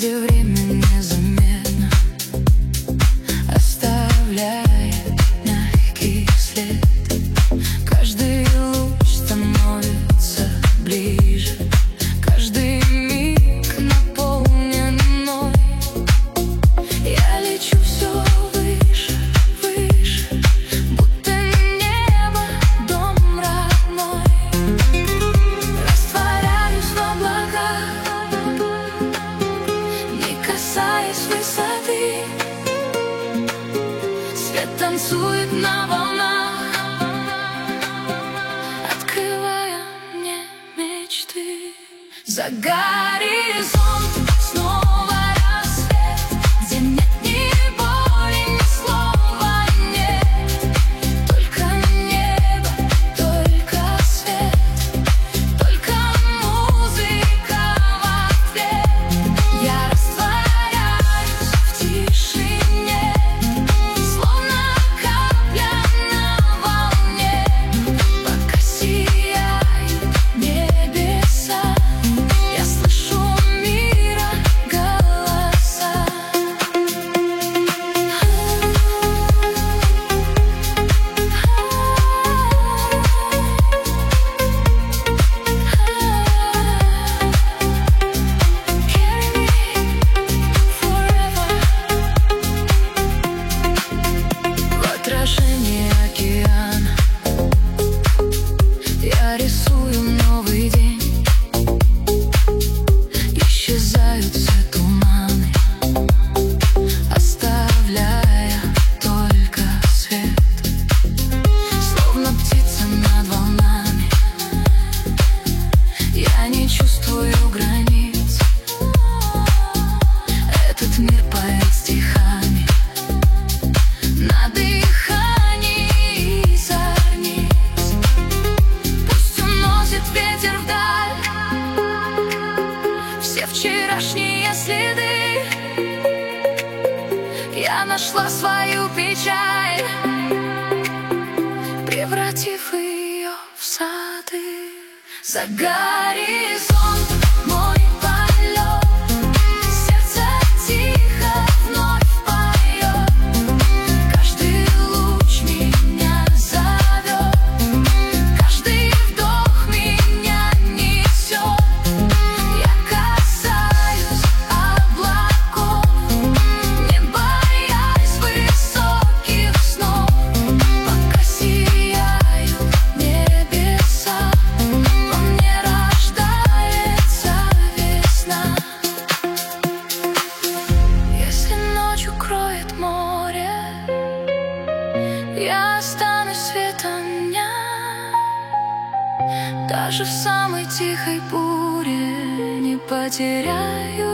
где время незаметно оставляет мягкий след. Каждый луч становится ближе, каждый миг наполнен мной. Я лечу все выше, выше, будто небо дом родной. Растворяюсь в облаках, не касаясь высоты. Свет танцует на волнах, открывая мне мечты. За горизонт снова рассвет, где нет ни боли, ни слова нет. Только небо, только свет, только музыка в ответ. Я растворяюсь в тишине, словно капля на волне, пока сияют небеса. Я слышу мира голоса. Carry me forever. В отражении океана я рисую новый день. Исчезают все туманы, оставляя только свет. Словно птица над волнами, я не чувствую границ. Этот мир поет стихами на дыхании зорниц. Пусть уносит ветер вдаль все вчерашние следы. Я нашла свою печаль, превратив ее в сады. За горизонт мой полет, сердце тихо вновь поет. Каждый луч меня зовет, каждый вдох меня несет. Я касаюсь облаков, не боясь высоких снов, пока сияют небеса. Во мне рождается весна. Если ночь укроет море, я останусь светом дня. Даже в самой тихой буре не потеряю